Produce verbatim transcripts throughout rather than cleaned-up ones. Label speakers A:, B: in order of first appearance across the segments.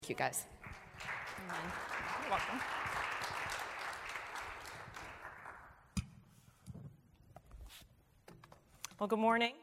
A: Thank you, guys.
B: You're welcome. Well, good morning.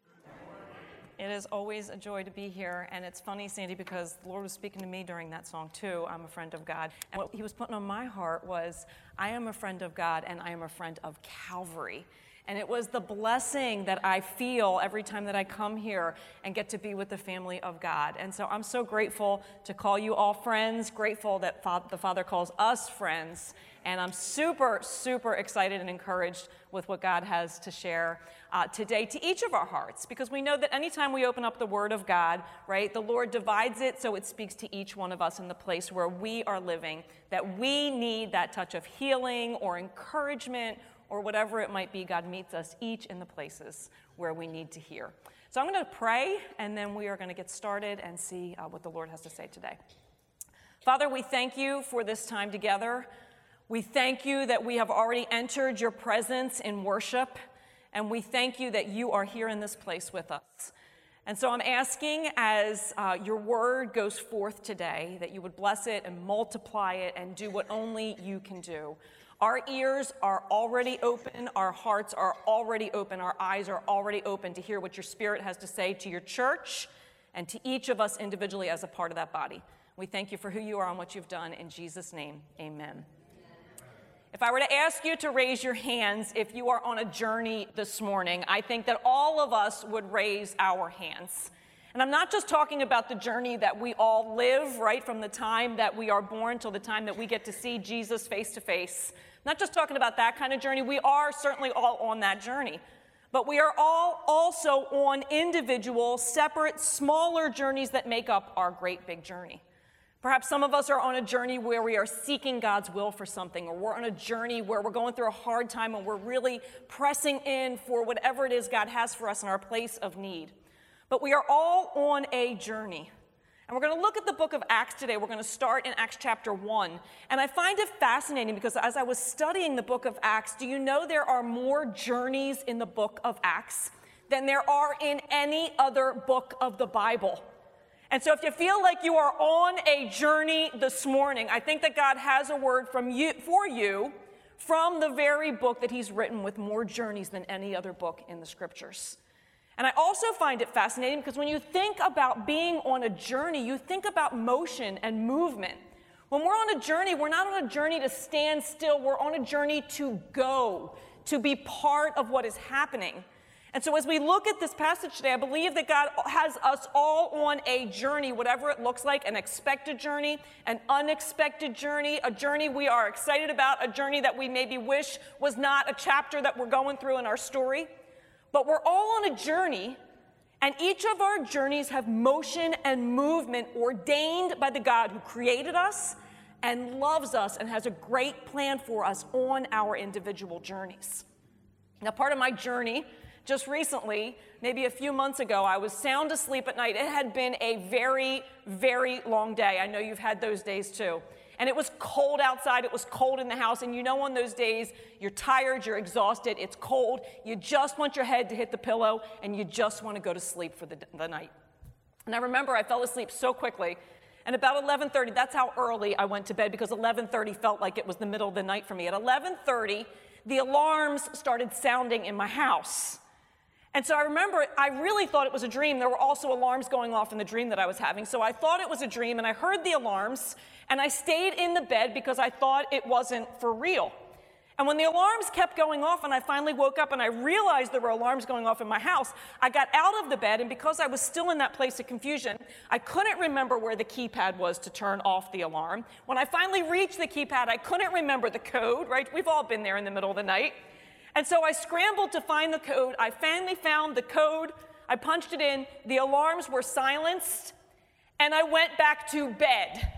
B: It is always a joy to be here, and it's funny, Sandy, because the Lord was speaking to me during that song, too. I'm a friend of God. And what he was putting on my heart was, I am a friend of God, and I am a friend of Calvary. And it was the blessing that I feel every time that I come here and get to be with the family of God. And so I'm so grateful to call you all friends, grateful that fa- the Father calls us friends. And I'm super, super excited and encouraged with what God has to share uh, today to each of our hearts. Because we know that anytime we open up the Word of God, right, the Lord divides it so it speaks to each one of us in the place where we are living, that we need that touch of healing or encouragement or whatever it might be. God meets us each in the places where we need to hear. So I'm going to pray, and then we are going to get started and see uh, what the Lord has to say today. Father, we thank you for this time together. We thank you that we have already entered your presence in worship, and we thank you that you are here in this place with us. And so I'm asking, as uh, your word goes forth today, that you would bless it and multiply it and do what only you can do. Our ears are already open, our hearts are already open, our eyes are already open to hear what your Spirit has to say to your church and to each of us individually as a part of that body. We thank you for who you are and what you've done. In Jesus' name, amen. If I were to ask you to raise your hands if you are on a journey this morning, I think that all of us would raise our hands. And I'm not just talking about the journey that we all live, right, from the time that we are born till the time that we get to see Jesus face to face. Not just talking about that kind of journey. We are certainly all on that journey. But we are all also on individual, separate, smaller journeys that make up our great big journey. Perhaps some of us are on a journey where we are seeking God's will for something, or we're on a journey where we're going through a hard time and we're really pressing in for whatever it is God has for us in our place of need. But we are all on a journey. And we're going to look at the book of Acts today. We're going to start in Acts chapter one. And I find it fascinating because as I was studying the book of Acts, do you know there are more journeys in the book of Acts than there are in any other book of the Bible? And so if you feel like you are on a journey this morning, I think that God has a word from you for you from the very book that he's written with more journeys than any other book in the scriptures. And I also find it fascinating because when you think about being on a journey, you think about motion and movement. When we're on a journey, we're not on a journey to stand still. We're on a journey to go, to be part of what is happening. And so as we look at this passage today, I believe that God has us all on a journey, whatever it looks like, an expected journey, an unexpected journey, a journey we are excited about, a journey that we maybe wish was not a chapter that we're going through in our story. But we're all on a journey, and each of our journeys have motion and movement ordained by the God who created us and loves us and has a great plan for us on our individual journeys. Now, part of my journey, just recently, maybe a few months ago, I was sound asleep at night. It had been a very, very long day. I know you've had those days too. And it was cold outside, it was cold in the house, and you know on those days, you're tired, you're exhausted, it's cold, you just want your head to hit the pillow, and you just want to go to sleep for the, the night. And I remember I fell asleep so quickly, and about eleven thirty, that's how early I went to bed, because eleven thirty felt like it was the middle of the night for me. At eleven thirty, the alarms started sounding in my house. And so I remember I really thought it was a dream. There were also alarms going off in the dream that I was having. So I thought it was a dream, and I heard the alarms, and I stayed in the bed because I thought it wasn't for real. And when the alarms kept going off and I finally woke up and I realized there were alarms going off in my house, I got out of the bed, and because I was still in that place of confusion, I couldn't remember where the keypad was to turn off the alarm. When I finally reached the keypad, I couldn't remember the code, right? We've all been there in the middle of the night. And so I scrambled to find the code. I finally found the code. I punched it in. The alarms were silenced, and I went back to bed.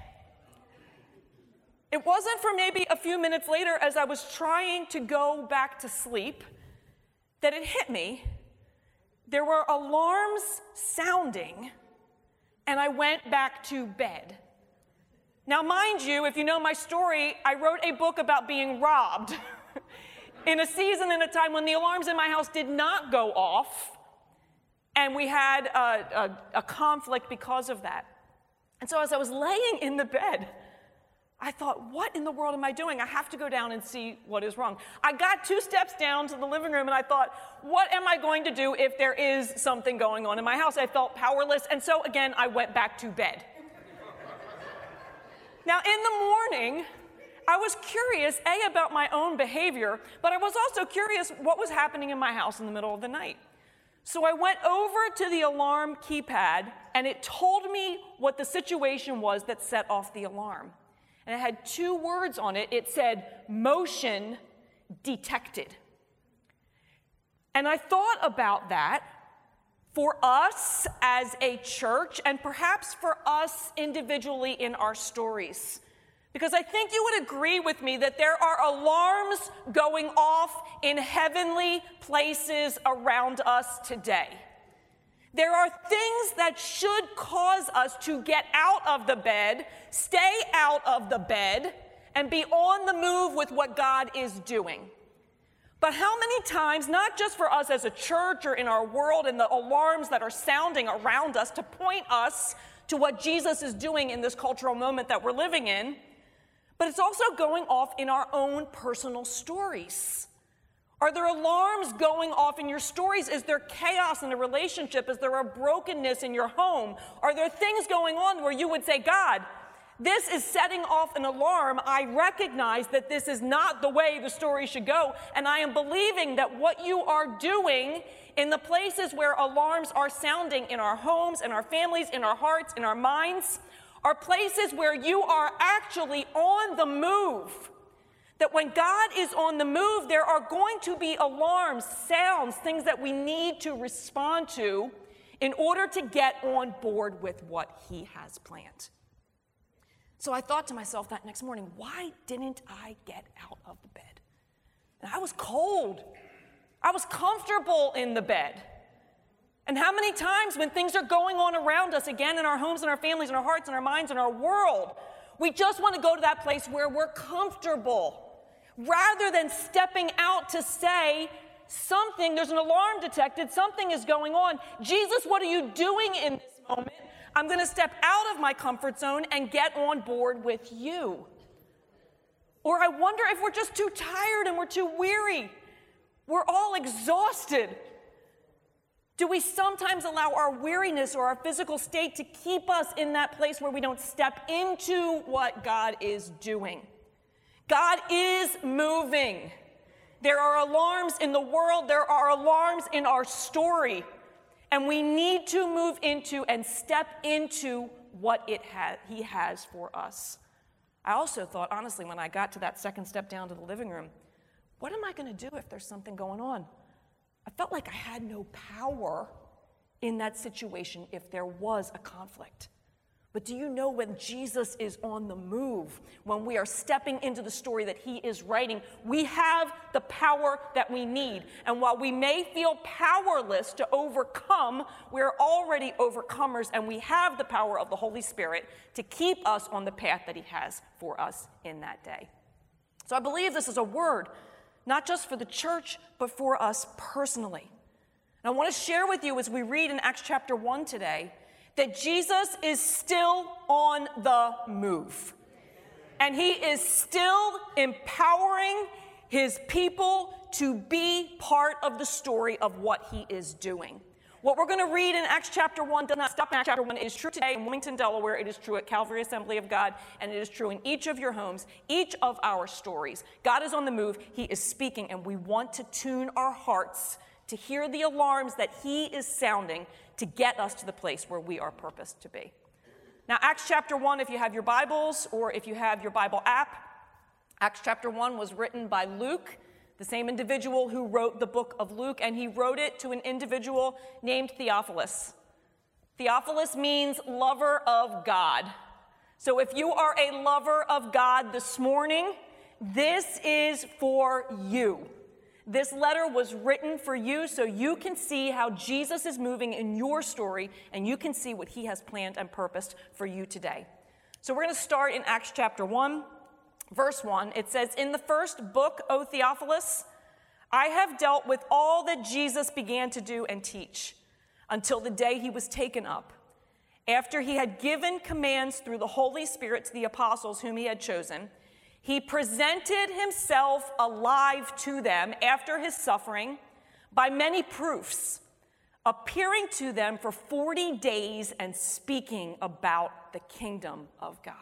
B: It wasn't for maybe a few minutes later, as I was trying to go back to sleep, that it hit me. There were alarms sounding, and I went back to bed. Now, mind you, if you know my story, I wrote a book about being robbed. In a season and a time when the alarms in my house did not go off, and we had a, a, a conflict because of that. And so as I was laying in the bed, I thought, what in the world am I doing? I have to go down and see what is wrong. I got two steps down to the living room, and I thought, what am I going to do if there is something going on in my house? I felt powerless, and so again, I went back to bed. Now, in the morning, I was curious, A, about my own behavior, but I was also curious what was happening in my house in the middle of the night. So I went over to the alarm keypad, and it told me what the situation was that set off the alarm. And it had two words on it. It said, motion detected. And I thought about that for us as a church, and perhaps for us individually in our stories. Because I think you would agree with me that there are alarms going off in heavenly places around us today. There are things that should cause us to get out of the bed, stay out of the bed, and be on the move with what God is doing. But how many times, not just for us as a church or in our world and the alarms that are sounding around us to point us to what Jesus is doing in this cultural moment that we're living in, but it's also going off in our own personal stories. Are there alarms going off in your stories? Is there chaos in a relationship? Is there a brokenness in your home? Are there things going on where you would say, God, this is setting off an alarm. I recognize that this is not the way the story should go, and I am believing that what you are doing in the places where alarms are sounding in our homes, in our families, in our hearts, in our minds, are places where you are actually on the move. That when God is on the move, there are going to be alarms, sounds, things that we need to respond to in order to get on board with what he has planned. So I thought to myself that next morning, why didn't I get out of the bed? And I was cold. I was comfortable in the bed. And how many times when things are going on around us, again, in our homes and our families and our hearts and our minds and our world, we just want to go to that place where we're comfortable, rather than stepping out to say something, there's an alarm detected, something is going on. Jesus, what are you doing in this moment? I'm going to step out of my comfort zone and get on board with you. Or I wonder if we're just too tired and we're too weary. We're all exhausted. Do we sometimes allow our weariness or our physical state to keep us in that place where we don't step into what God is doing? God is moving. There are alarms in the world. There are alarms in our story. And we need to move into and step into what it ha- he has for us. I also thought, honestly, when I got to that second step down to the living room, what am I going to do if there's something going on? I felt like I had no power in that situation if there was a conflict. But do you know, when Jesus is on the move, when we are stepping into the story that he is writing, we have the power that we need. And while we may feel powerless to overcome, we're already overcomers, and we have the power of the Holy Spirit to keep us on the path that he has for us in that day. So I believe this is a word, not just for the church, but for us personally. And I want to share with you, as we read in Acts chapter one today, that Jesus is still on the move. And he is still empowering his people to be part of the story of what he is doing. What we're going to read in Acts chapter one does not stop in Acts chapter one. It is true today in Wilmington, Delaware. It is true at Calvary Assembly of God. And it is true in each of your homes, each of our stories. God is on the move. He is speaking. And we want to tune our hearts to hear the alarms that he is sounding to get us to the place where we are purposed to be. Now, Acts chapter one, if you have your Bibles or if you have your Bible app, Acts chapter one was written by Luke, the same individual who wrote the book of Luke, and he wrote it to an individual named Theophilus. Theophilus means lover of God. So if you are a lover of God this morning, this is for you. This letter was written for you so you can see how Jesus is moving in your story, and you can see what he has planned and purposed for you today. So we're going to start in Acts chapter one, verse one. It says, "In the first book, O Theophilus, I have dealt with all that Jesus began to do and teach until the day he was taken up, after he had given commands through the Holy Spirit to the apostles whom he had chosen, he presented himself alive to them after his suffering by many proofs, appearing to them for forty days and speaking about the kingdom of God.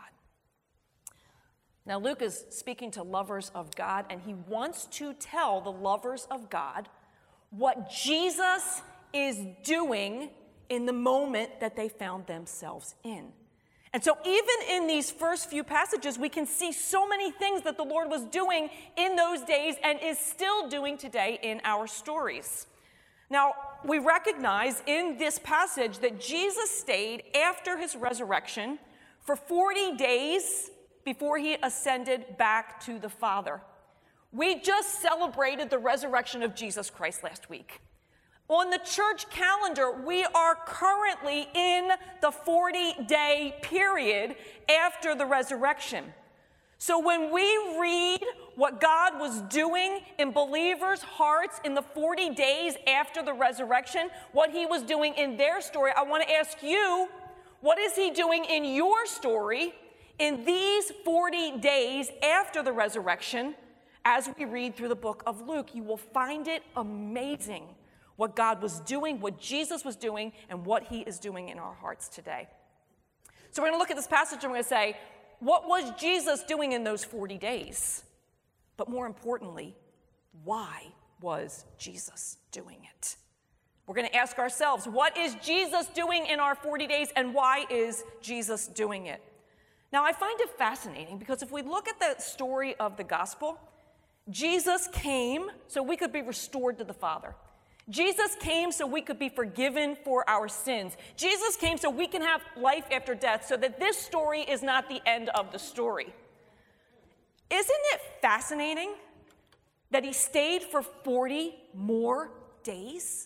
B: Now, Luke is speaking to lovers of God, and he wants to tell the lovers of God what Jesus is doing in the moment that they found themselves in. And so even in these first few passages, we can see so many things that the Lord was doing in those days and is still doing today in our stories. Now, we recognize in this passage that Jesus stayed after his resurrection for forty days before he ascended back to the Father. We just celebrated the resurrection of Jesus Christ last week. On the church calendar, we are currently in the forty-day period after the resurrection. So when we read what God was doing in believers' hearts in the forty days after the resurrection, what he was doing in their story, I want to ask you, what is he doing in your story in these forty days after the resurrection? As we read through the book of Luke, you will find it amazing what God was doing, what Jesus was doing, and what he is doing in our hearts today. So we're going to look at this passage and we're going to say, what was Jesus doing in those forty days? But more importantly, why was Jesus doing it? We're going to ask ourselves, what is Jesus doing in our forty days, and why is Jesus doing it? Now, I find it fascinating because if we look at the story of the gospel, Jesus came so we could be restored to the Father. Jesus came so we could be forgiven for our sins. Jesus came so we can have life after death, so that this story is not the end of the story. Isn't it fascinating that he stayed for forty more days?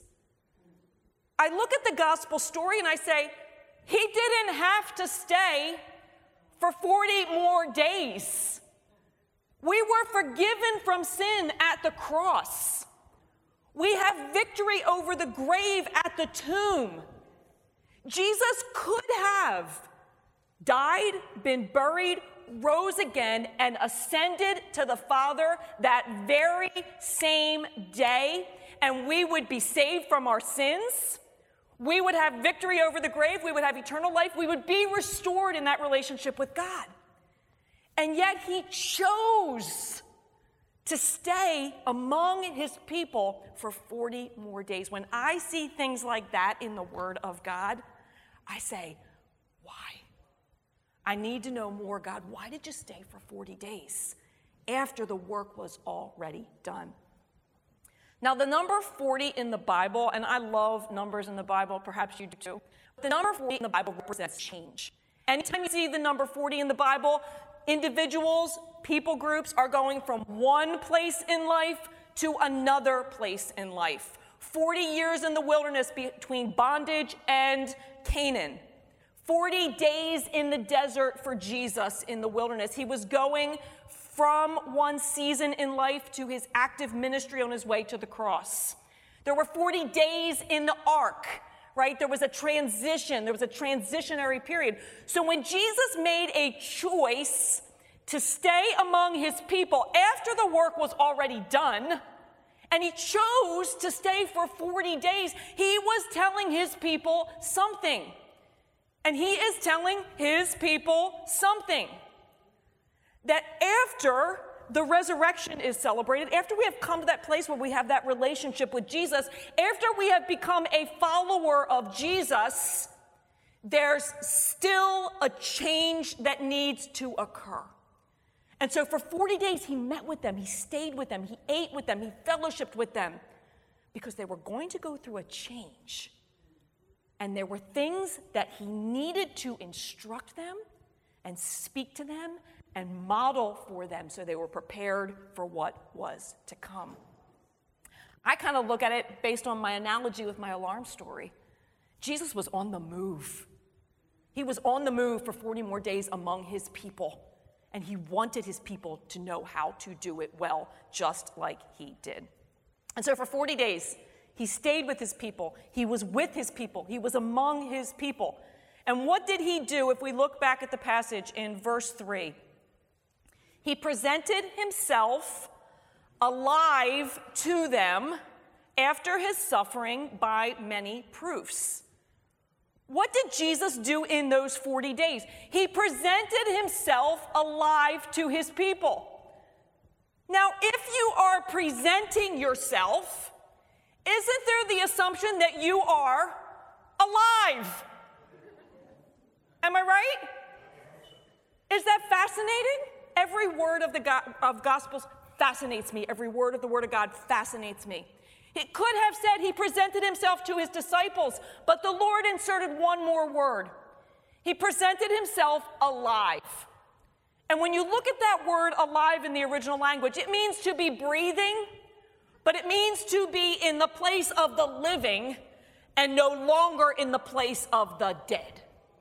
B: I look at the gospel story and I say, he didn't have to stay for forty more days. We were forgiven from sin at the cross. We have victory over the grave at the tomb. Jesus could have died, been buried, rose again, and ascended to the Father that very same day, and we would be saved from our sins. We would have victory over the grave. We would have eternal life. We would be restored in that relationship with God. And yet he chose to stay among his people for forty more days. When I see things like that in the Word of God, I say, why? I need to know more, God. Why did you stay for forty days after the work was already done? Now, the number forty in the Bible, and I love numbers in the Bible, perhaps you do too, the number forty in the Bible represents change. Anytime you see the number forty in the Bible, individuals, people groups are going from one place in life to another place in life. forty years in the wilderness between bondage and Canaan. forty days in the desert for Jesus in the wilderness. He was going from one season in life to his active ministry on his way to the cross. There were forty days in the ark, right? There was a transition. There was a transitionary period. So when Jesus made a choice to stay among his people after the work was already done, and he chose to stay for forty days, he was telling his people something. And he is telling his people something. That after the resurrection is celebrated, after we have come to that place where we have that relationship with Jesus, after we have become a follower of Jesus, there's still a change that needs to occur. And so for forty days, he met with them, he stayed with them, he ate with them, he fellowshiped with them, because they were going to go through a change. And there were things that he needed to instruct them and speak to them and model for them so they were prepared for what was to come. I kind of look at it based on my analogy with my alarm story. Jesus was on the move. He was on the move for forty more days among his people, and he wanted his people to know how to do it well, just like he did. And so for forty days, he stayed with his people. He was with his people. He was among his people. And what did he do if we look back at the passage in verse three? He presented himself alive to them after his suffering by many proofs. What did Jesus do in those forty days? He presented himself alive to his people. Now, if you are presenting yourself, isn't there the assumption that you are alive? Am I right? Is that fascinating? Every word of the go- of Gospels fascinates me. Every word of the Word of God fascinates me. He could have said he presented himself to his disciples, but the Lord inserted one more word. He presented himself alive. And when you look at that word alive in the original language, it means to be breathing, but it means to be in the place of the living and no longer in the place of the dead.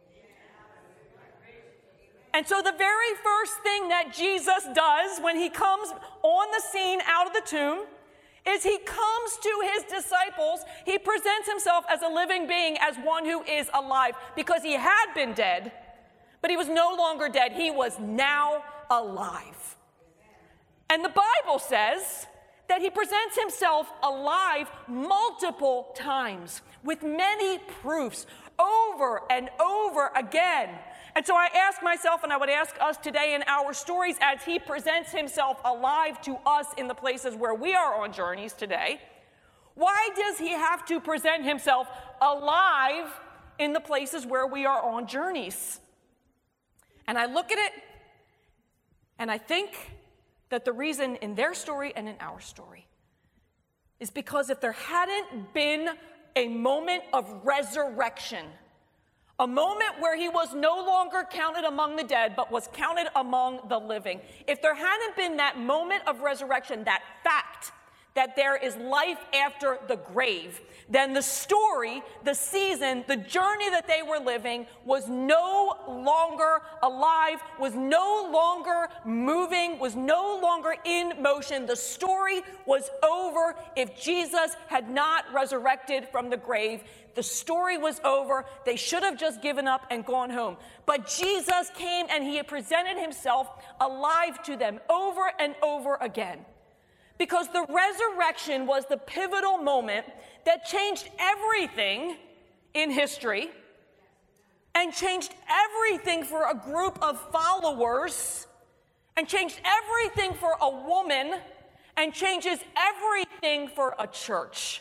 B: And so the very first thing that Jesus does when he comes on the scene out of the tomb is he comes to his disciples. He presents himself as a living being, as one who is alive, because he had been dead, but he was no longer dead. He was now alive. And the Bible says that he presents himself alive multiple times with many proofs over and over again. And so I ask myself, and I would ask us today in our stories, as he presents himself alive to us in the places where we are on journeys today, why does he have to present himself alive in the places where we are on journeys? And I look at it, and I think that the reason in their story and in our story is because if there hadn't been a moment of resurrection, a moment where he was no longer counted among the dead, but was counted among the living. If there hadn't been that moment of resurrection, that fact that there is life after the grave, then the story, the season, the journey that they were living was no longer alive, was no longer moving, was no longer in motion. The story was over if Jesus had not resurrected from the grave. The story was over. They should have just given up and gone home. But Jesus came and he presented himself alive to them over and over again. Because the resurrection was the pivotal moment that changed everything in history and changed everything for a group of followers and changed everything for a woman and changes everything for a church.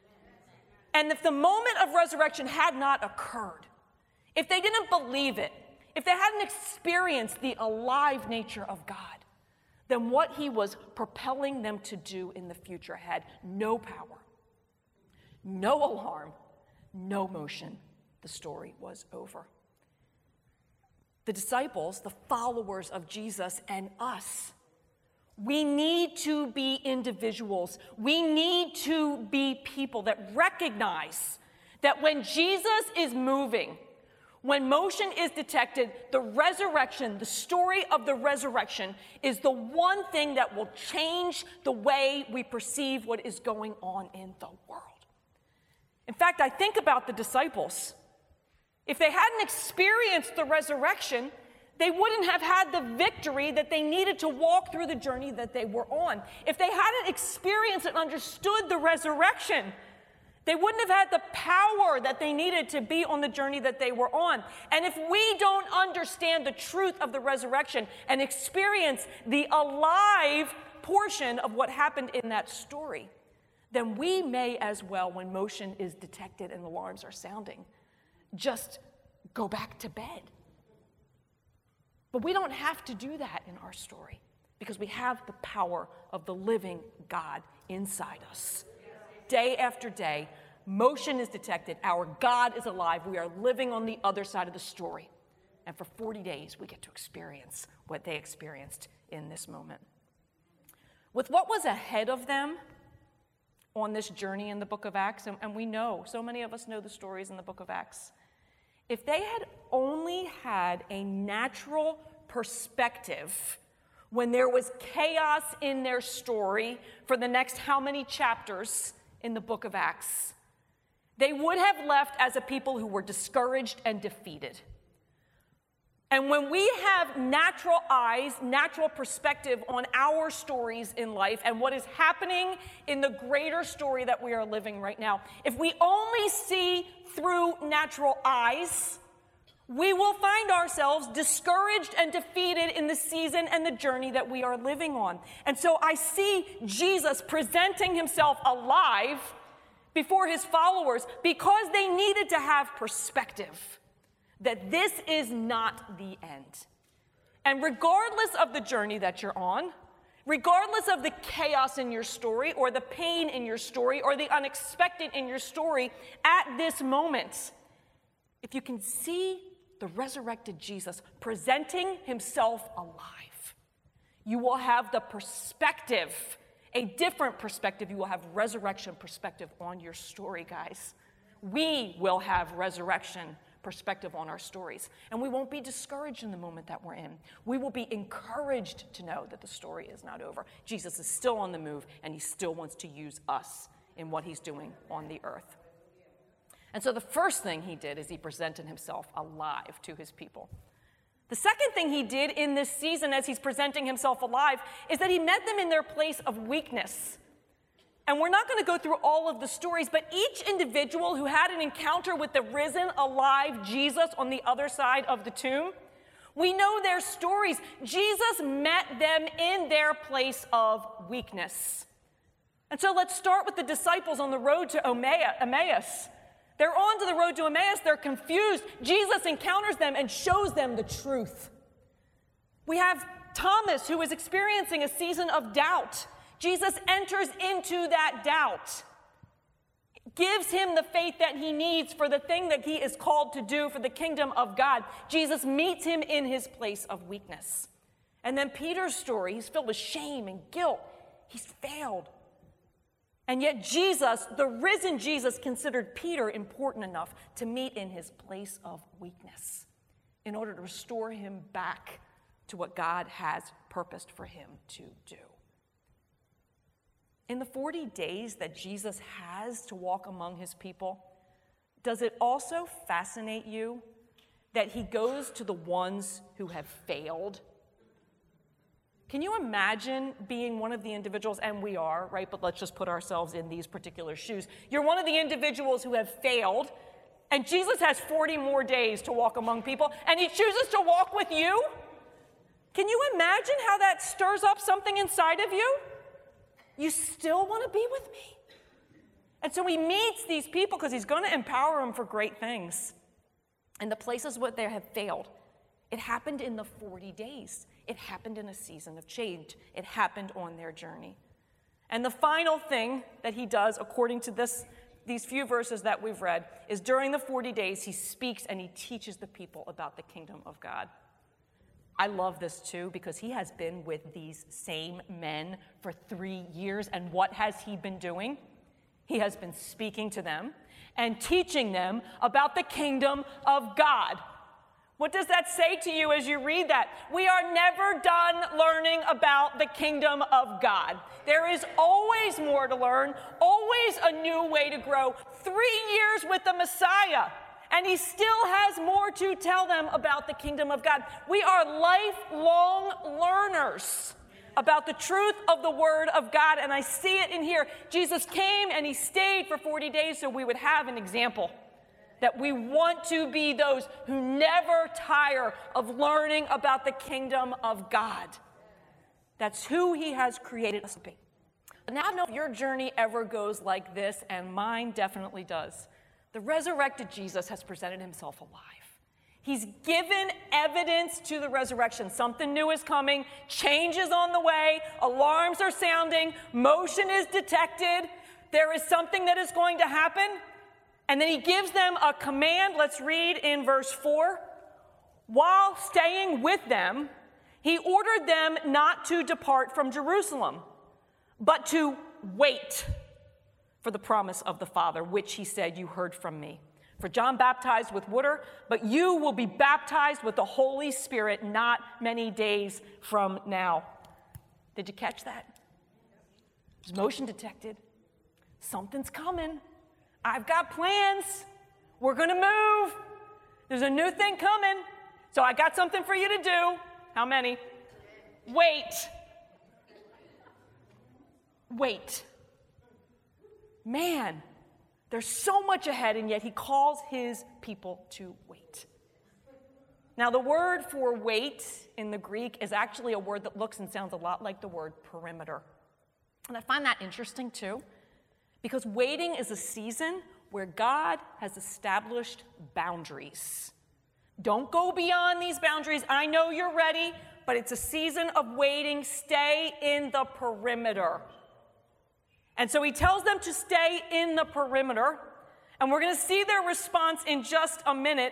B: And if the moment of resurrection had not occurred, if they didn't believe it, if they hadn't experienced the alive nature of God, then what he was propelling them to do in the future had no power, no alarm, no motion. The story was over. The disciples, the followers of Jesus, and us, we need to be individuals. We need to be people that recognize that when Jesus is moving, when motion is detected, the resurrection, the story of the resurrection, is the one thing that will change the way we perceive what is going on in the world. In fact, I think about the disciples. If they hadn't experienced the resurrection, they wouldn't have had the victory that they needed to walk through the journey that they were on. If they hadn't experienced and understood the resurrection, they wouldn't have had the power that they needed to be on the journey that they were on. And if we don't understand the truth of the resurrection and experience the alive portion of what happened in that story, then we may as well, when motion is detected and alarms are sounding, just go back to bed. But we don't have to do that in our story because we have the power of the living God inside us. Day after day, motion is detected. Our God is alive. We are living on the other side of the story. And for forty days, we get to experience what they experienced in this moment. With what was ahead of them on this journey in the book of Acts, and, and we know, so many of us know the stories in the book of Acts, if they had only had a natural perspective when there was chaos in their story for the next how many chapters in the book of Acts, They would have left as a people who were discouraged and defeated. And when we have natural eyes, natural perspective on our stories in life and what is happening in the greater story that we are living right now, if we only see through natural eyes, we will find ourselves discouraged and defeated in the season and the journey that we are living on. And so I see Jesus presenting himself alive before his followers because they needed to have perspective that this is not the end. And regardless of the journey that you're on, regardless of the chaos in your story or the pain in your story or the unexpected in your story at this moment, if you can see the resurrected Jesus presenting himself alive, you will have the perspective, a different perspective. You will have resurrection perspective on your story, guys. We will have resurrection perspective on our stories, and we won't be discouraged in the moment that we're in. We will be encouraged to know that the story is not over. Jesus is still on the move, and he still wants to use us in what he's doing on the earth. And so the first thing he did is he presented himself alive to his people. The second thing he did in this season as he's presenting himself alive is that he met them in their place of weakness. And we're not going to go through all of the stories, but each individual who had an encounter with the risen, alive Jesus on the other side of the tomb, we know their stories. Jesus met them in their place of weakness. And so let's start with the disciples on the road to Emmaus. They're on to the road to Emmaus. They're confused. Jesus encounters them and shows them the truth. We have Thomas, who is experiencing a season of doubt. Jesus enters into that doubt, gives him the faith that he needs for the thing that he is called to do for the kingdom of God. Jesus meets him in his place of weakness. And then Peter's story, he's filled with shame and guilt. He's failed. And yet Jesus, the risen Jesus, considered Peter important enough to meet in his place of weakness in order to restore him back to what God has purposed for him to do. In the forty days that Jesus has to walk among his people, does it also fascinate you that he goes to the ones who have failed? Can you imagine being one of the individuals, and we are, right, but let's just put ourselves in these particular shoes. You're one of the individuals who have failed, and Jesus has forty more days to walk among people, and he chooses to walk with you? Can you imagine how that stirs up something inside of you? You still want to be with me? And so he meets these people because he's going to empower them for great things. And the places where they have failed, it happened in the forty days. It happened in a season of change. It happened on their journey. And the final thing that he does, according to this, these few verses that we've read, is during the forty days, he speaks and he teaches the people about the kingdom of God. I love this too because he has been with these same men for three years. And what has he been doing? He has been speaking to them and teaching them about the kingdom of God. What does that say to you as you read that? We are never done learning about the kingdom of God. There is always more to learn, always a new way to grow. Three years with the Messiah. And he still has more to tell them about the kingdom of God. We are lifelong learners about the truth of the word of God. And I see it in here. Jesus came and he stayed for forty days so we would have an example. That we want to be those who never tire of learning about the kingdom of God. That's who he has created us to be. But now I don't know if your journey ever goes like this, and mine definitely does. The resurrected Jesus has presented himself alive. He's given evidence to the resurrection. Something new is coming. Change is on the way. Alarms are sounding. Motion is detected. There is something that is going to happen. And then he gives them a command. Let's read in verse four. While staying with them, he ordered them not to depart from Jerusalem, but to wait for the promise of the Father, which he said, you heard from me. For John baptized with water, but you will be baptized with the Holy Spirit not many days from now. Did you catch that? There's motion detected. Something's coming. I've got plans. We're going to move. There's a new thing coming. So I got something for you to do. How many? Wait. Wait. Man, there's so much ahead, and yet he calls his people to wait. Now, the word for wait in the Greek is actually a word that looks and sounds a lot like the word perimeter. And I find that interesting, too, because waiting is a season where God has established boundaries. Don't go beyond these boundaries. I know you're ready, but it's a season of waiting. Stay in the perimeter. And so he tells them to stay in the perimeter, and we're going to see their response in just a minute.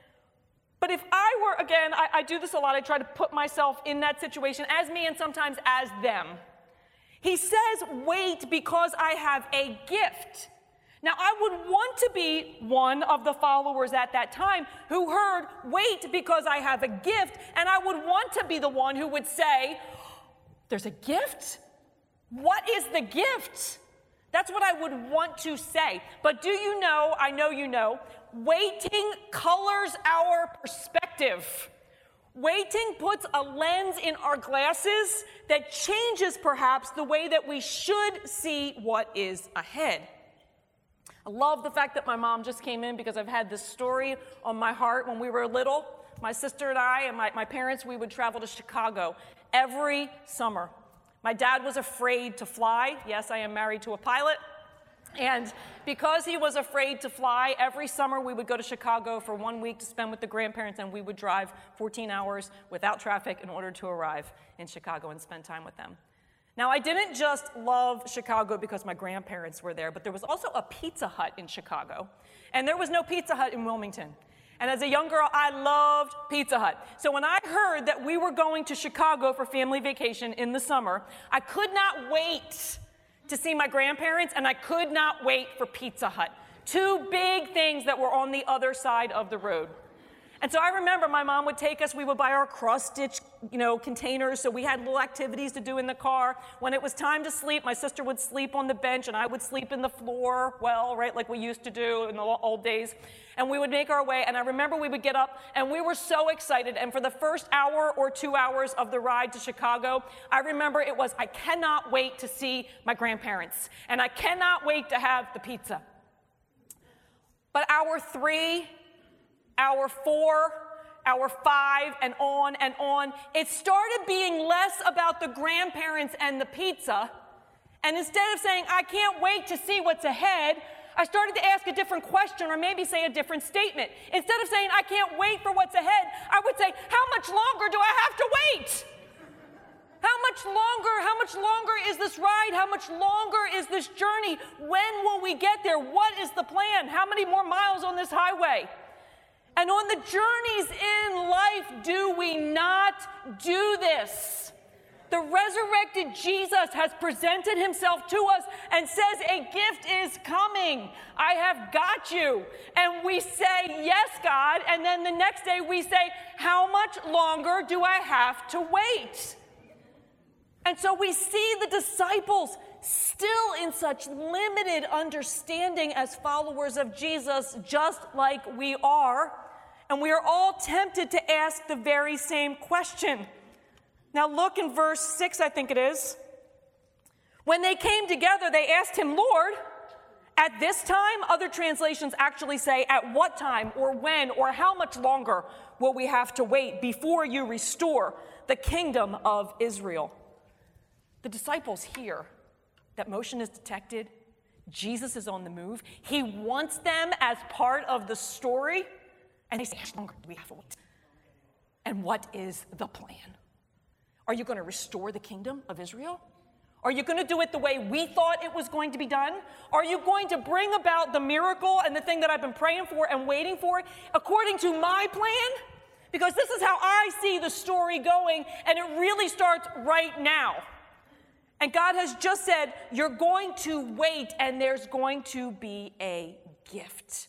B: But if I were, again, I, I do this a lot, I try to put myself in that situation as me and sometimes as them. He says, wait because I have a gift. Now, I would want to be one of the followers at that time who heard, wait because I have a gift, and I would want to be the one who would say, there's a gift? What is the gift? That's what I would want to say. But do you know, I know you know, waiting colors our perspective. Waiting puts a lens in our glasses that changes perhaps the way that we should see what is ahead. I love the fact that my mom just came in because I've had this story on my heart. When we were little, my sister and I and my, my parents, we would travel to Chicago every summer. My dad was afraid to fly. Yes, I am married to a pilot. And because he was afraid to fly, every summer we would go to Chicago for one week to spend with the grandparents, and we would drive fourteen hours without traffic in order to arrive in Chicago and spend time with them. Now, I didn't just love Chicago because my grandparents were there, but there was also a Pizza Hut in Chicago, and there was no Pizza Hut in Wilmington. And as a young girl, I loved Pizza Hut. So when I heard that we were going to Chicago for family vacation in the summer, I could not wait to see my grandparents, and I could not wait for Pizza Hut. Two big things that were on the other side of the road. And so I remember my mom would take us, we would buy our cross-stitch, you know, containers, so we had little activities to do in the car. When it was time to sleep, my sister would sleep on the bench, and I would sleep in the floor, well, right, like we used to do in the old days. And we would make our way, and I remember we would get up, and we were so excited. And for the first hour or two hours of the ride to Chicago, I remember it was, I cannot wait to see my grandparents, and I cannot wait to have the pizza. But hour three, hour four, hour five, and on and on, it started being less about the grandparents and the pizza. And instead of saying, I can't wait to see what's ahead, I started to ask a different question or maybe say a different statement. Instead of saying, I can't wait for what's ahead, I would say, how much longer do I have to wait? How much longer, how much longer is this ride? How much longer is this journey? When will we get there? What is the plan? How many more miles on this highway? And on the journeys in life, do we not do this? The resurrected Jesus has presented himself to us and says, a gift is coming. I have got you. And we say, yes, God. And then the next day we say, how much longer do I have to wait? And so we see the disciples still in such limited understanding as followers of Jesus, just like we are. And we are all tempted to ask the very same question. Now look in verse six, I think it is. When they came together, they asked him, Lord, at this time? Other translations actually say, at what time or when or how much longer will we have to wait before you restore the kingdom of Israel? The disciples hear that motion is detected. Jesus is on the move. He wants them as part of the story. And they say, how longer do we have to wait? And what is the plan? Are you going to restore the kingdom of Israel? Are you going to do it the way we thought it was going to be done? Are you going to bring about the miracle and the thing that I've been praying for and waiting for according to my plan? Because this is how I see the story going, and it really starts right now. And God has just said, you're going to wait, and there's going to be a gift.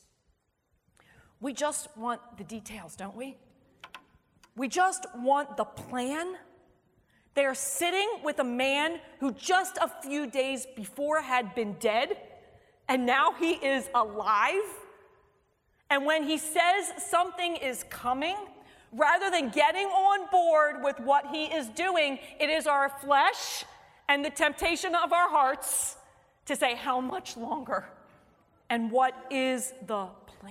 B: We just want the details, don't we? We just want the plan. They are sitting with a man who just a few days before had been dead. and now he is alive. And when he says something is coming, rather than getting on board with what he is doing, it is our flesh and the temptation of our hearts to say, how much longer? And what is the plan?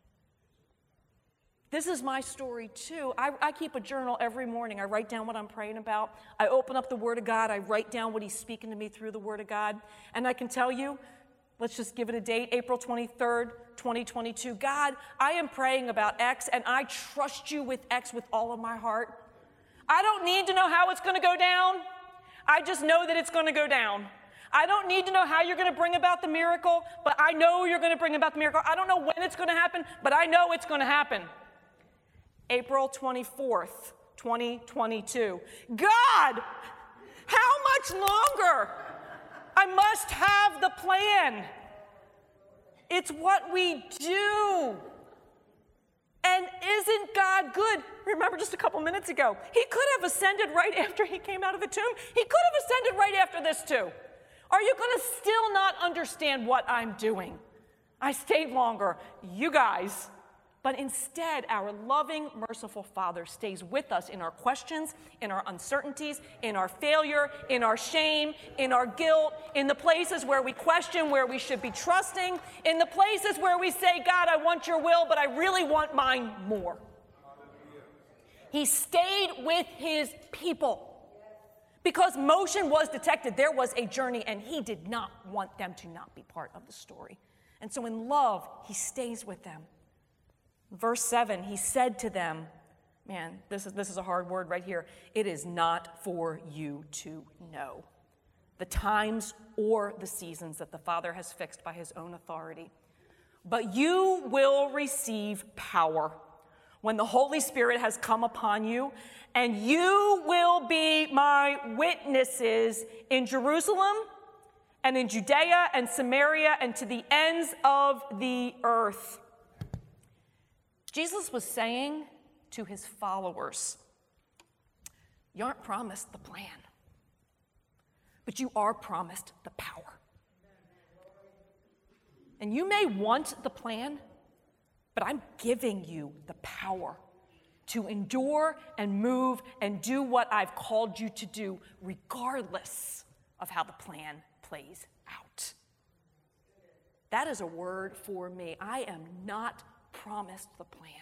B: This is my story too. I, I keep a journal every morning. I write down what I'm praying about. I open up the Word of God. I write down what he's speaking to me through the Word of God. And I can tell you, let's just give it a date, April twenty-third, twenty twenty-two. God, I am praying about X, and I trust you with X with all of my heart. I don't need to know how it's going to go down. I just know that it's going to go down. I don't need to know how you're going to bring about the miracle, but I know you're going to bring about the miracle. I don't know when it's going to happen, but I know it's going to happen. April twenty-fourth, twenty twenty-two. God, how much longer? I must have the plan. It's what we do. And isn't God good? Remember just a couple minutes ago, he could have ascended right after he came out of the tomb. He could have ascended right after this too. Are you going to still not understand what I'm doing? I stayed longer, you guys. But instead, our loving, merciful Father stays with us in our questions, in our uncertainties, in our failure, in our shame, in our guilt, in the places where we question where we should be trusting, in the places where we say, God, I want your will, but I really want mine more. He stayed with his people because motion was detected. There was a journey, and he did not want them to not be part of the story. And so in love, he stays with them. Verse seven, he said to them, man, this is, this is a hard word right here. It is not for you to know the times or the seasons that the Father has fixed by his own authority. But you will receive power when the Holy Spirit has come upon you, and you will be my witnesses in Jerusalem and in Judea and Samaria and to the ends of the earth. Jesus was saying to his followers, you aren't promised the plan, but you are promised the power. And you may want the plan, but I'm giving you the power to endure and move and do what I've called you to do, regardless of how the plan plays out. That is a word for me. I am not promised the plan,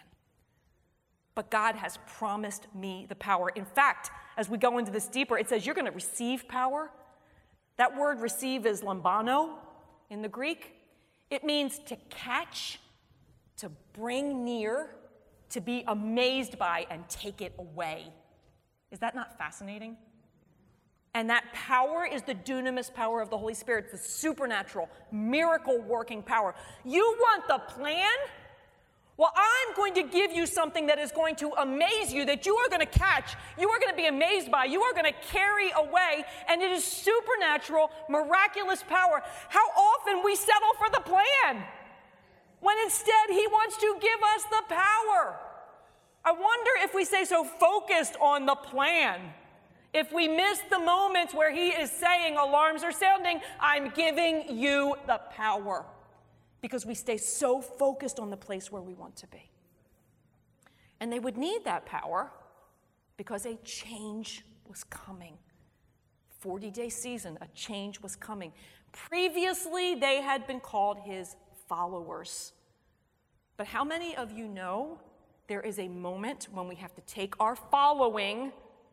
B: but God has promised me the power. In fact, as we go into this deeper, it says you're going to receive power. That word receive is lambano in the Greek. It means to catch, to bring near, to be amazed by, and take it away. Is that not fascinating? And that power is the dunamis power of the Holy Spirit, the supernatural, miracle-working power. You want the plan? Well, I'm going to give you something that is going to amaze you, that you are going to catch, you are going to be amazed by, you are going to carry away, and it is supernatural, miraculous power. How often we settle for the plan, when instead he wants to give us the power. I wonder if we stay so focused on the plan, if we miss the moments where he is saying, alarms are sounding, I'm giving you the power. Because we stay so focused on the place where we want to be. And they would need that power because a change was coming. forty-day season, a change was coming. Previously, they had been called his followers. But how many of you know there is a moment when we have to take our following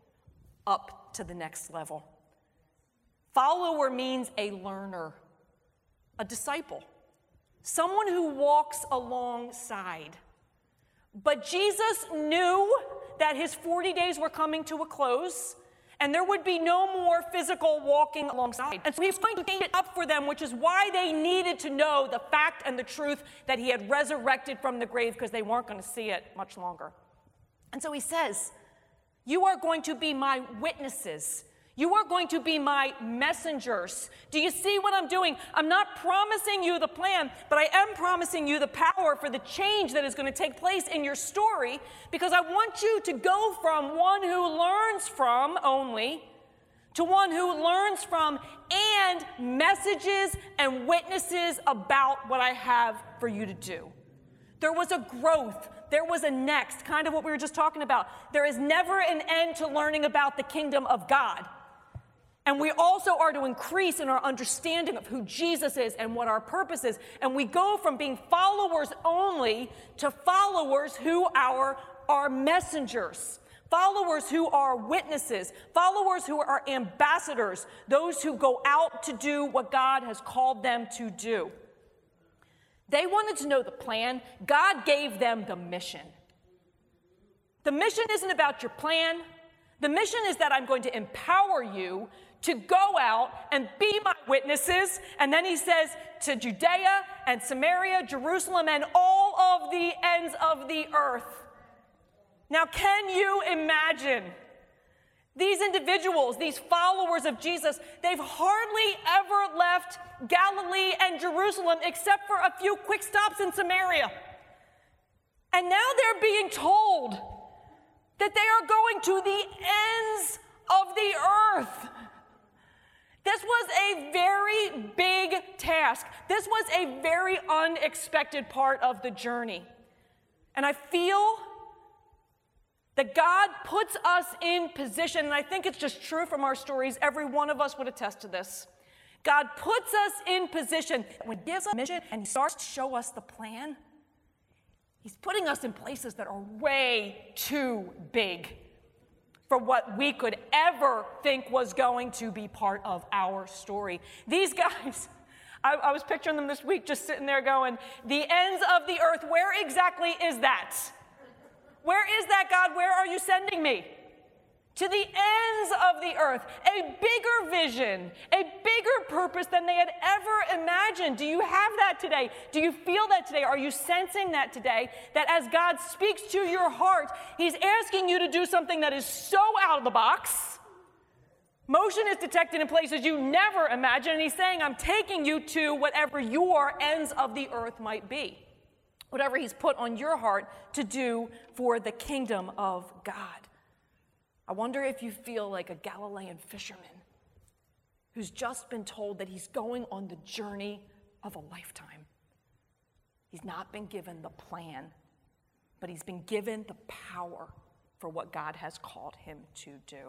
B: up to the next level? Follower means a learner, a disciple. Someone who walks alongside. But Jesus knew that his forty days were coming to a close, and there would be no more physical walking alongside. And so he was going to change it up for them, which is why they needed to know the fact and the truth that he had resurrected from the grave, because they weren't going to see it much longer. And so he says, you are going to be my witnesses. You are going to be my messengers. Do you see what I'm doing? I'm not promising you the plan, but I am promising you the power for the change that is going to take place in your story, because I want you to go from one who learns from only to one who learns from and messages and witnesses about what I have for you to do. There was a growth. There was a next, kind of what we were just talking about. There is never an end to learning about the kingdom of God. And we also are to increase in our understanding of who Jesus is and what our purpose is. And we go from being followers only to followers who are, are messengers, followers who are witnesses, followers who are ambassadors, those who go out to do what God has called them to do. They wanted to know the plan. God gave them the mission. The mission isn't about your plan. The mission is that I'm going to empower you to go out and be my witnesses. And then he says to Judea and Samaria, Jerusalem, and all of the ends of the earth. Now, can you imagine? These individuals, these followers of Jesus, they've hardly ever left Galilee and Jerusalem except for a few quick stops in Samaria. And now they're being told that they are going to the ends of the earth. This was a very big task. This was a very unexpected part of the journey. And I feel that God puts us in position, and I think it's just true from our stories. Every one of us would attest to this. God puts us in position. When he gives us a mission and he starts to show us the plan, he's putting us in places that are way too big for what we could ever think was going to be part of our story. These guys, I, I was picturing them this week just sitting there going, the ends of the earth, where exactly is that? Where is that, God? Where are you sending me? To the ends of the earth. A bigger vision, a bigger purpose than they had ever imagined. Do you have that today? Do you feel that today? Are you sensing that today? That as God speaks to your heart, he's asking you to do something that is so out of the box. Motion is detected in places you never imagined, and he's saying, I'm taking you to whatever your ends of the earth might be. Whatever he's put on your heart to do for the kingdom of God. I wonder if you feel like a Galilean fisherman who's just been told that he's going on the journey of a lifetime. He's not been given the plan, but he's been given the power for what God has called him to do.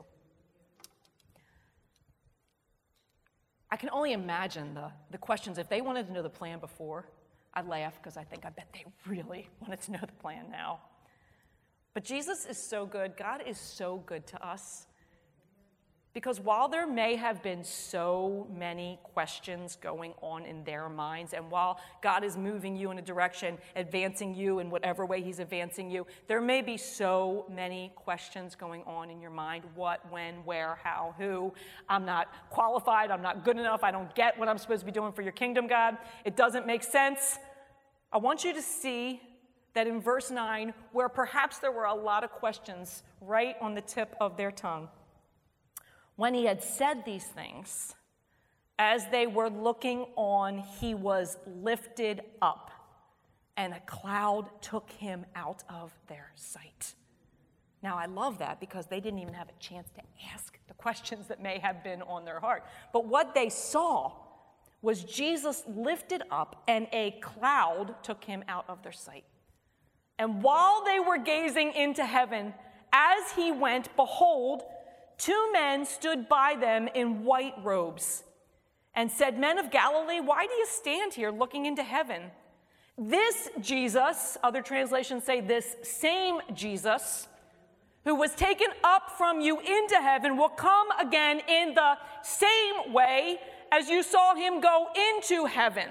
B: I can only imagine the, the questions. If they wanted to know the plan before, I'd laugh because I think I bet they really wanted to know the plan now. But Jesus is so good. God is so good to us. Because while there may have been so many questions going on in their minds, and while God is moving you in a direction, advancing you in whatever way he's advancing you, there may be so many questions going on in your mind. What, when, where, how, who. I'm not qualified. I'm not good enough. I don't get what I'm supposed to be doing for your kingdom, God. It doesn't make sense. I want you to see that in verse nine, where perhaps there were a lot of questions right on the tip of their tongue. When he had said these things, as they were looking on, he was lifted up, and a cloud took him out of their sight. Now, I love that because they didn't even have a chance to ask the questions that may have been on their heart. But what they saw was Jesus lifted up, and a cloud took him out of their sight. And while they were gazing into heaven, as he went, behold, two men stood by them in white robes and said, Men of Galilee, why do you stand here looking into heaven? This Jesus, other translations say this same Jesus, who was taken up from you into heaven, will come again in the same way as you saw him go into heaven.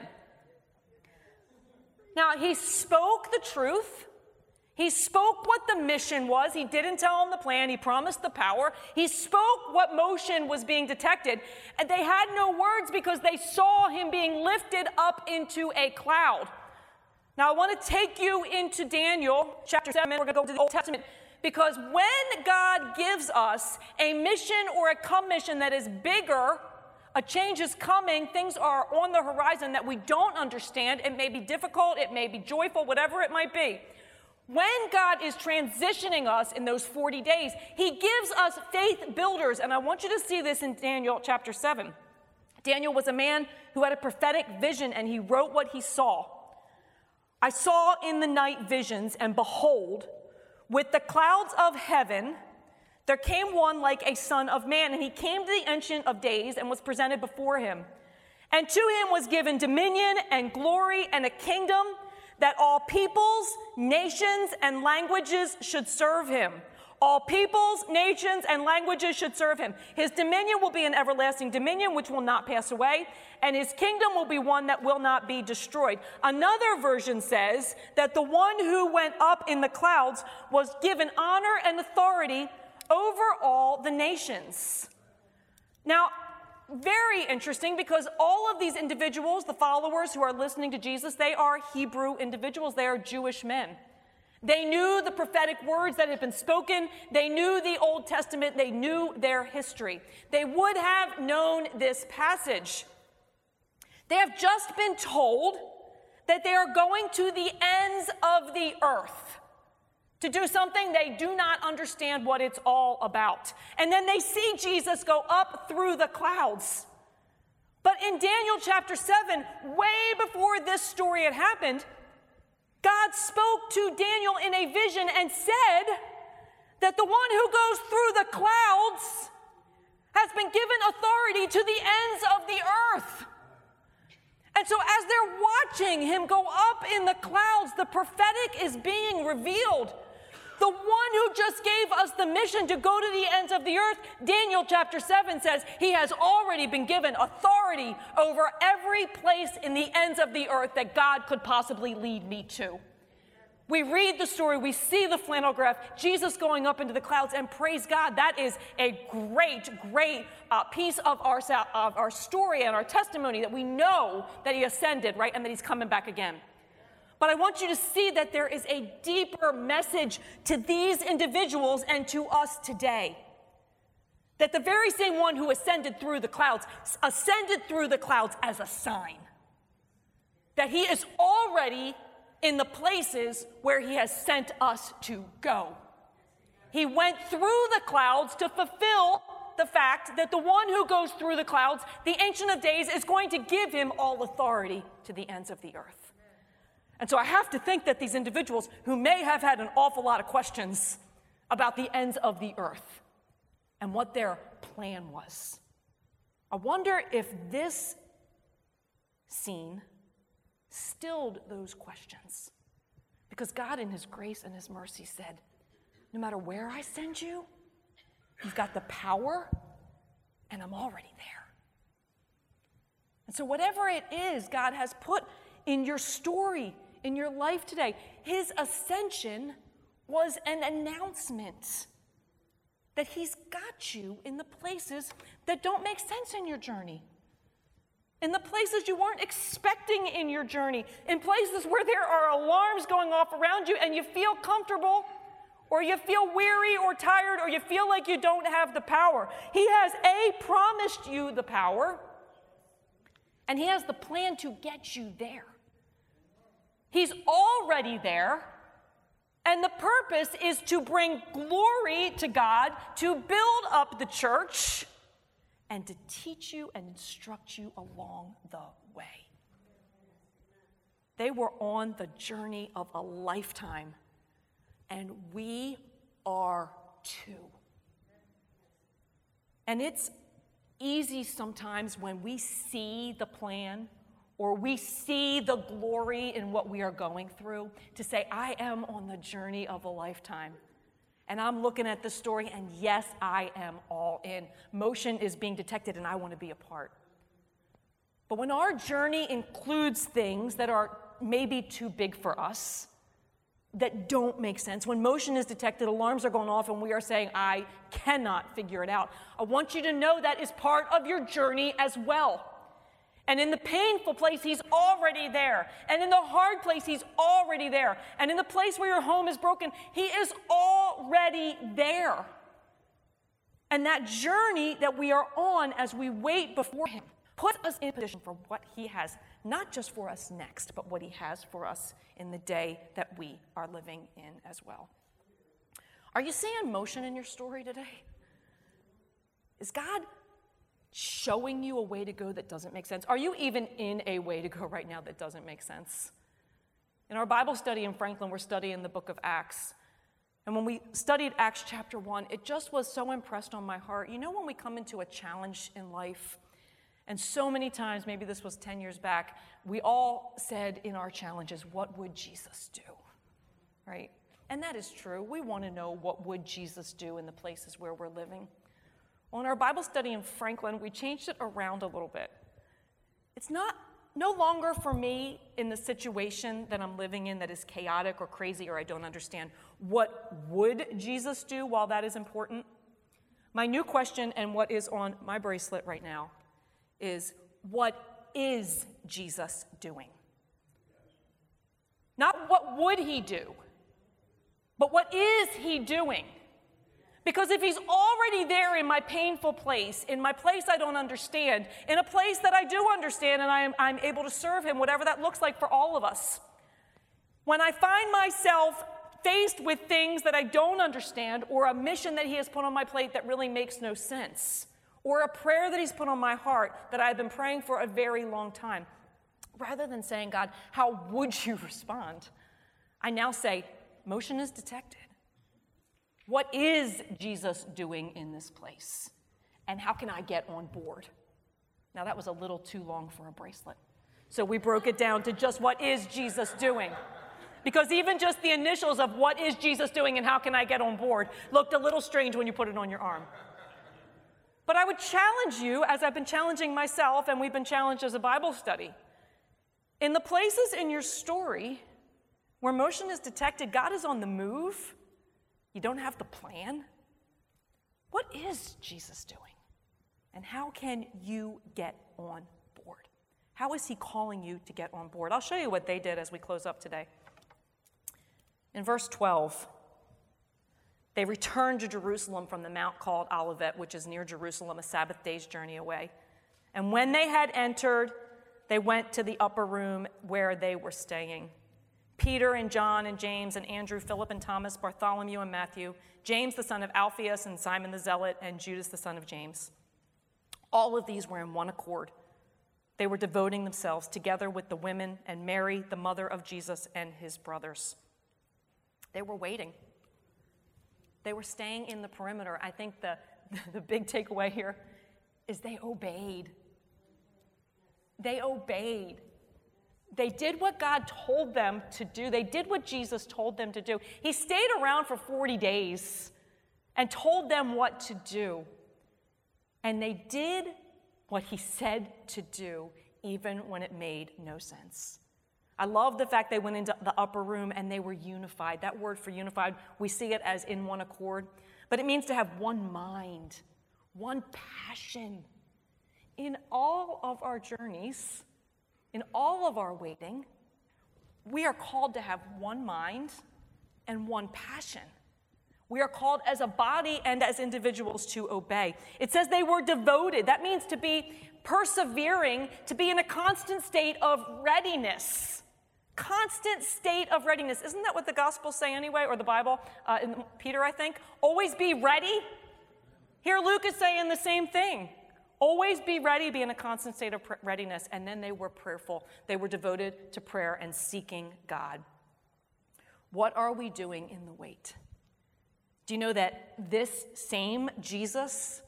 B: Now, he spoke the truth. He spoke what the mission was. He didn't tell them the plan. He promised the power. He spoke what motion was being detected. And they had no words because they saw him being lifted up into a cloud. Now, I want to take you into Daniel chapter seven. We're going to go to the Old Testament. Because when God gives us a mission or a commission that is bigger, a change is coming, things are on the horizon that we don't understand. It may be difficult. It may be joyful, whatever it might be. When God is transitioning us in those forty days, he gives us faith builders. And I want you to see this in Daniel chapter seven. Daniel was a man who had a prophetic vision, and he wrote what he saw. I saw in the night visions, and behold, with the clouds of heaven, there came one like a son of man, and he came to the Ancient of Days and was presented before him. And to him was given dominion and glory and a kingdom, that all peoples, nations, and languages should serve him. All peoples, nations, and languages should serve him. His dominion will be an everlasting dominion which will not pass away, and his kingdom will be one that will not be destroyed. Another version says that the one who went up in the clouds was given honor and authority over all the nations. Now, very interesting, because all of these individuals, the followers who are listening to Jesus, they are Hebrew individuals. They are Jewish men. They knew the prophetic words that had been spoken. They knew the Old Testament. They knew their history. They would have known this passage. They have just been told that they are going to the ends of the earth to do something they do not understand what it's all about. And then they see Jesus go up through the clouds. But in Daniel chapter seven, way before this story had happened, God spoke to Daniel in a vision and said that the one who goes through the clouds has been given authority to the ends of the earth. And so as they're watching him go up in the clouds, the prophetic is being revealed. The one who just gave us the mission to go to the ends of the earth, Daniel chapter seven says he has already been given authority over every place in the ends of the earth that God could possibly lead me to. We read the story, we see the flannel graph, Jesus going up into the clouds, and praise God, that is a great, great uh, piece of our, of our story and our testimony, that we know that he ascended, right, and that he's coming back again. But I want you to see that there is a deeper message to these individuals and to us today. That the very same one who ascended through the clouds, ascended through the clouds as a sign. That he is already in the places where he has sent us to go. He went through the clouds to fulfill the fact that the one who goes through the clouds, the Ancient of Days, is going to give him all authority to the ends of the earth. And so I have to think that these individuals who may have had an awful lot of questions about the ends of the earth and what their plan was, I wonder if this scene stilled those questions. Because God in his grace and his mercy said, no matter where I send you, you've got the power, and I'm already there. And so whatever it is God has put in your story, in your life today, his ascension was an announcement that he's got you in the places that don't make sense in your journey, in the places you weren't expecting in your journey, in places where there are alarms going off around you and you feel comfortable, or you feel weary or tired, or you feel like you don't have the power. He has A, promised you the power, and he has the plan to get you there. He's already there, and the purpose is to bring glory to God, to build up the church, and to teach you and instruct you along the way. They were on the journey of a lifetime, and we are too. And it's easy sometimes when we see the plan or we see the glory in what we are going through to say, I am on the journey of a lifetime. And I'm looking at the story, and yes, I am all in. Motion is being detected, and I want to be a part. But when our journey includes things that are maybe too big for us, that don't make sense, when motion is detected, alarms are going off, and we are saying, I cannot figure it out, I want you to know that is part of your journey as well. And in the painful place, he's already there. And in the hard place, he's already there. And in the place where your home is broken, he is already there. And that journey that we are on as we wait before him, Put us in position for what he has, not just for us next, but what he has for us in the day that we are living in as well. Are you seeing motion in your story today? Is God showing you a way to go that doesn't make sense? Are you even in a way to go right now that doesn't make sense? In our Bible study in Franklin, we're studying the book of Acts. And when we studied Acts chapter one, it just was so impressed on my heart. You know, when we come into a challenge in life, and so many times, maybe this was ten years back, we all said in our challenges, what would Jesus do? Right? And that is true. We want to know what would Jesus do in the places where we're living. Well, in our Bible study in Franklin, we changed it around a little bit. It's not no longer for me in the situation that I'm living in that is chaotic or crazy or I don't understand. What would Jesus do while that is important? My new question and what is on my bracelet right now is, what is Jesus doing? Not what would he do, but what is he doing? Because if he's already there in my painful place, in my place I don't understand, in a place that I do understand and I am, I'm able to serve him, whatever that looks like for all of us, when I find myself faced with things that I don't understand or a mission that he has put on my plate that really makes no sense, or a prayer that he's put on my heart that I've been praying for a very long time, rather than saying, God, how would you respond? I now say, motion is detected. What is Jesus doing in this place? And how can I get on board? Now, that was a little too long for a bracelet. So we broke it down to just what is Jesus doing? Because even just the initials of what is Jesus doing and how can I get on board looked a little strange when you put it on your arm. But I would challenge you, as I've been challenging myself and we've been challenged as a Bible study, in the places in your story where motion is detected, God is on the move, you don't have the plan. What is Jesus doing? And how can you get on board? How is he calling you to get on board? I'll show you what they did as we close up today. In verse twelve, they returned to Jerusalem from the mount called Olivet, which is near Jerusalem, a Sabbath day's journey away. And when they had entered, they went to the upper room where they were staying. Peter and John and James and Andrew, Philip and Thomas, Bartholomew and Matthew, James the son of Alphaeus and Simon the Zealot, and Judas the son of James. All of these were in one accord. They were devoting themselves together with the women and Mary, the mother of Jesus, and his brothers. They were waiting. They were staying in the perimeter. I think the, the big takeaway here is they obeyed. They obeyed. They did what God told them to do. They did what Jesus told them to do. He stayed around for forty days and told them what to do. And they did what he said to do, even when it made no sense. I love the fact they went into the upper room and they were unified. That word for unified, we see it as in one accord, but it means to have one mind, one passion. In all of our journeys, in all of our waiting, we are called to have one mind and one passion. We are called as a body and as individuals to obey. It says they were devoted. That means to be persevering, to be in a constant state of readiness. Constant state of readiness. Isn't that what the Gospels say anyway, or the Bible, uh, in Peter, I think? Always be ready. Here Luke is saying the same thing. Always be ready, be in a constant state of readiness. And then they were prayerful. They were devoted to prayer and seeking God. What are we doing in the wait? Do you know that this same Jesus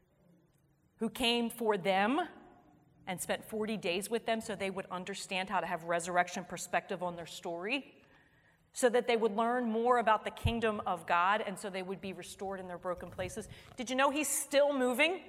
B: who came for them and spent forty days with them so they would understand how to have resurrection perspective on their story, so that they would learn more about the kingdom of God and so they would be restored in their broken places? Did you know he's still moving?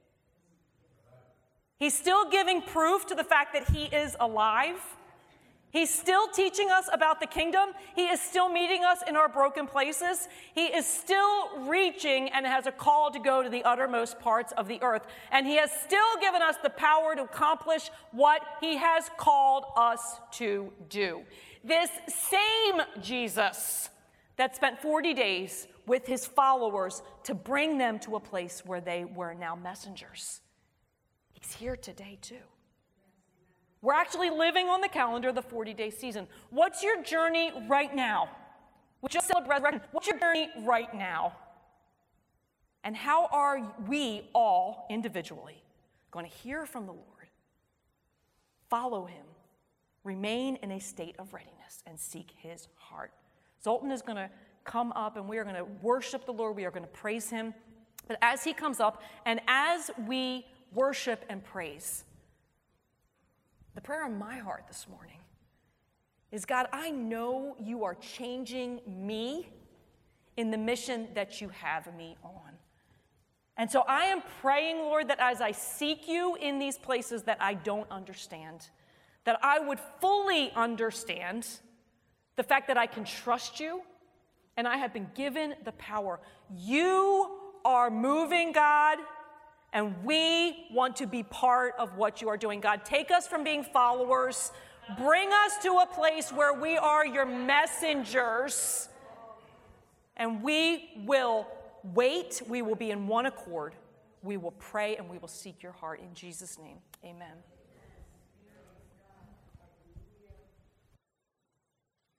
B: He's still giving proof to the fact that he is alive. He's still teaching us about the kingdom. He is still meeting us in our broken places. He is still reaching and has a call to go to the uttermost parts of the earth. And he has still given us the power to accomplish what he has called us to do. This same Jesus that spent forty days with his followers to bring them to a place where they were now messengers. He's here today too. We're actually living on the calendar the forty-day season. What's your journey right now? We just celebrated. What's your journey right now? And how are we all individually going to hear from the Lord, follow him, remain in a state of readiness, and seek his heart? Zoltan is going to come up and we are going to worship the Lord. We are going to praise him. But as he comes up and as we worship and praise, the prayer in my heart this morning is, God, I know you are changing me in the mission that you have me on. And so I am praying, Lord, that as I seek you in these places that I don't understand, that I would fully understand the fact that I can trust you and I have been given the power. You are moving, God, and we want to be part of what you are doing. God, take us from being followers, bring us to a place where we are your messengers, and we will wait, we will be in one accord, we will pray, and we will seek your heart. In Jesus' name, amen.